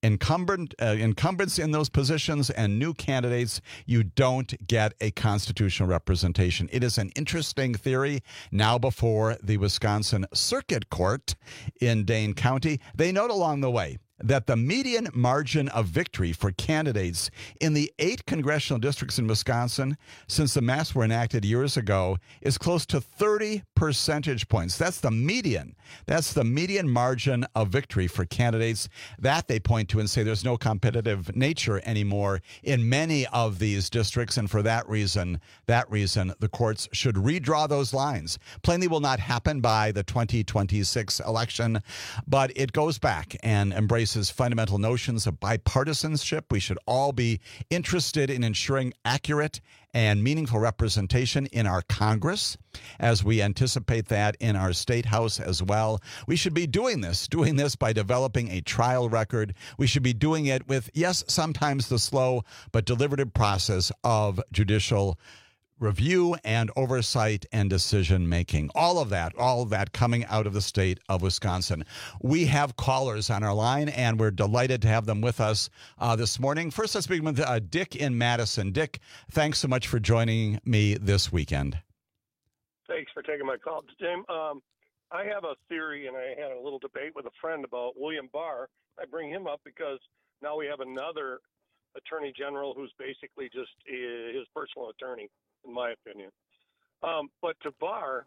S16: incumbents in those positions and new candidates, you don't get a constitutional representation. It is an interesting theory now before the Wisconsin Circuit Court in Dane County. They note along the way that the median margin of victory for candidates in the 8 congressional districts in Wisconsin since the maps were enacted years ago is close to 30 percentage points. That's the median. That's the median margin of victory for candidates. That they point to and say there's no competitive nature anymore in many of these districts, and for that reason, the courts should redraw those lines. Plainly will not happen by the 2026 election, but it goes back and embraces fundamental notions of bipartisanship. We should all be interested in ensuring accurate and meaningful representation in our Congress, as we anticipate that in our State House as well. We should be doing this by developing a trial record. We should be doing it with, yes, sometimes the slow but deliberative process of judicial review and oversight and decision-making. All of that coming out of the state of Wisconsin. We have callers on our line, and we're delighted to have them with us this morning. First, let's begin with Dick in Madison. Dick, thanks so much for joining me this weekend.
S4: Thanks for taking my call, Jim. I have a theory, and I had a little debate with a friend about William Barr. I bring him up because now we have another attorney general who's basically just his personal attorney, in my opinion. But to Barr,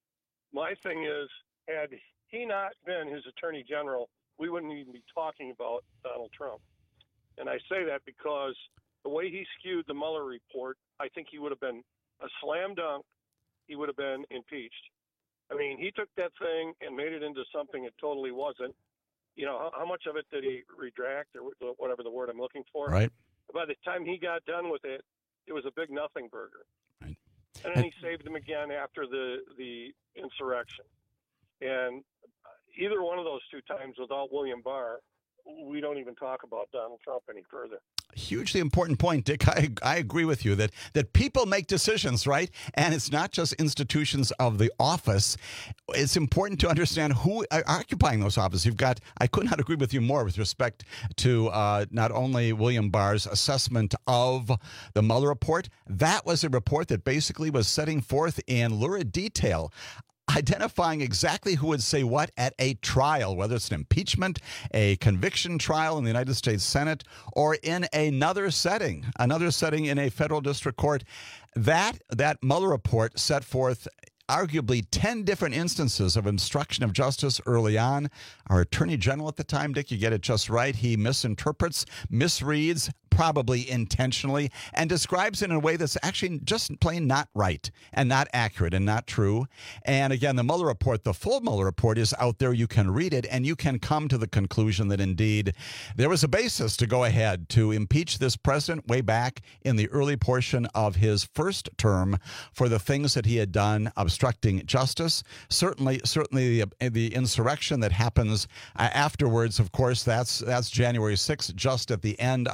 S4: my thing is, had he not been his attorney general, we wouldn't even be talking about Donald Trump. And I say that because the way he skewed the Mueller report, I think he would have been a slam dunk. He would have been impeached. I mean, he took that thing and made it into something it totally wasn't. You know, how much of it did he retract, or whatever the word I'm looking for?
S16: Right.
S4: By the time he got done with it, it was a big nothing burger. Right. And then he saved them again after the insurrection. And either one of those two times without William Barr, we don't even talk about Donald Trump any further.
S16: Hugely important point, Dick. I agree with you that people make decisions, right? And it's not just institutions of the office. It's important to understand who are occupying those offices. I could not agree with you more with respect to not only William Barr's assessment of the Mueller report. That was a report that basically was setting forth in lurid detail, identifying exactly who would say what at a trial, whether it's an impeachment, a conviction trial in the United States Senate, or in another setting in a federal district court. That Mueller report set forth arguably 10 different instances of obstruction of justice early on. Our Attorney General at the time, Dick, you get it just right. He misinterprets, misreads, probably intentionally, and describes it in a way that's actually just plain not right and not accurate and not true. And again, the Mueller report, the full Mueller report, is out there. You can read it, and you can come to the conclusion that indeed there was a basis to go ahead to impeach this president way back in the early portion of his first term for the things that he had done, obstructing justice. Certainly the insurrection that happens afterwards, of course, that's January 6th, just at the end of Donald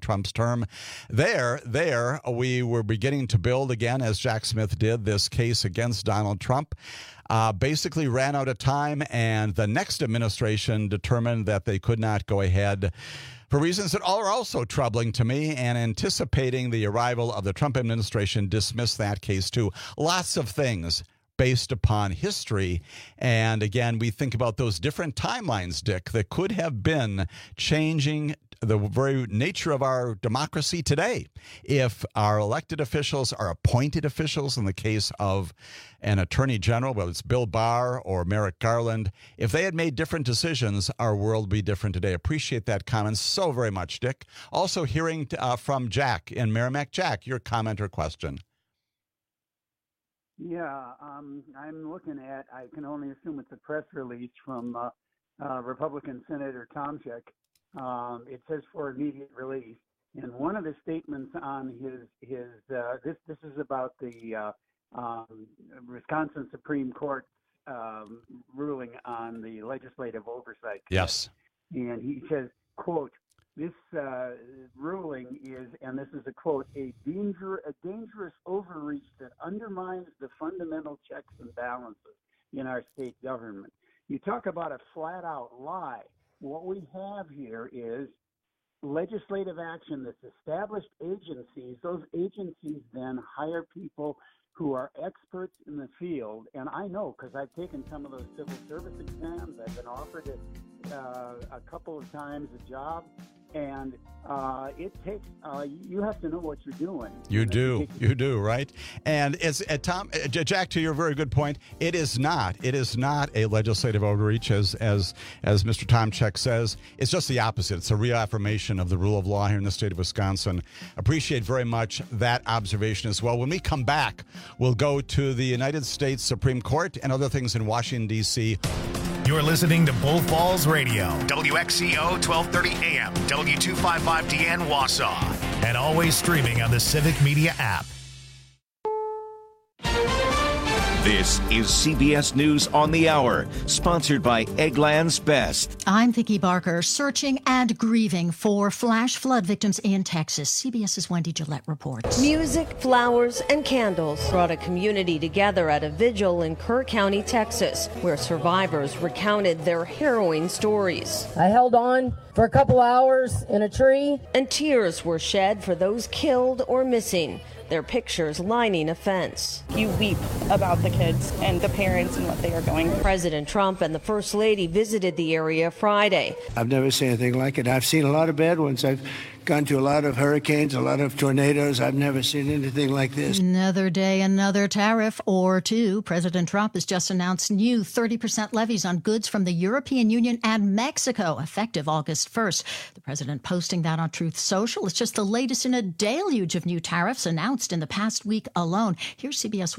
S16: Trump's term. There, we were beginning to build again, as Jack Smith did, this case against Donald Trump. Basically ran out of time, and the next administration determined that they could not go ahead for reasons that are also troubling to me, and anticipating the arrival of the Trump administration dismissed that case too. Lots of things based upon history. And again, we think about those different timelines, Dick, that could have been changing the very nature of our democracy today. If our elected officials, our appointed officials, in the case of an attorney general, whether it's Bill Barr or Merrick Garland, if they had made different decisions, our world would be different today. Appreciate that comment so very much, Dick. Also hearing from Jack in Merrimack. Jack, your comment or question.
S5: Yeah, I'm looking at, I can only assume it's a press release from Republican Senator Tomczyk. It says for immediate release. And one of the statements on this is about the Wisconsin Supreme Court ruling on the legislative oversight.
S16: Yes.
S5: And he says, quote, this ruling is, and this is a quote, a dangerous overreach that undermines the fundamental checks and balances in our state government. You talk about a flat-out lie. What we have here is legislative action that's established agencies. Those agencies then hire people who are experts in the field. And I know because I've taken some of those civil service exams. I've been offered a couple of times a job. And it takes, you have to know what you're doing.
S16: You do, right? And it's Jack, to your very good point, it is not a legislative overreach as Mr. Tomczyk says. It's just the opposite. It's a reaffirmation of the rule of law here in the state of Wisconsin. Appreciate very much that observation as well. When we come back, we'll go to the United States Supreme Court and other things in Washington, D.C.
S1: You're listening to Bull Falls Radio, WXCO 1230 AM, W255DN Wausau, and always streaming on the Civic Media app.
S8: This is CBS News on the Hour, sponsored by Eggland's Best.
S3: I'm Vicki Barker, searching and grieving for flash flood victims in Texas. CBS's Wendy Gillette reports.
S18: Music, flowers, and candles brought a community together at a vigil in Kerr County, Texas, where survivors recounted their harrowing stories.
S19: I held on for a couple hours in a tree.
S18: And tears were shed for those killed or missing, their pictures lining a fence.
S20: You weep about the kids and the parents and what they are going through.
S18: President Trump and the First Lady visited the area Friday.
S21: I've never seen anything like it. I've seen a lot of bad ones. I've gone to a lot of hurricanes, a lot of tornadoes. I've never seen anything like this.
S3: Another day, another tariff or two. President Trump has just announced new 30% levies on goods from the European Union and Mexico, effective August 1st. The president posting that on Truth Social. It's just the latest in a deluge of new tariffs announced in the past week alone. Here's CBS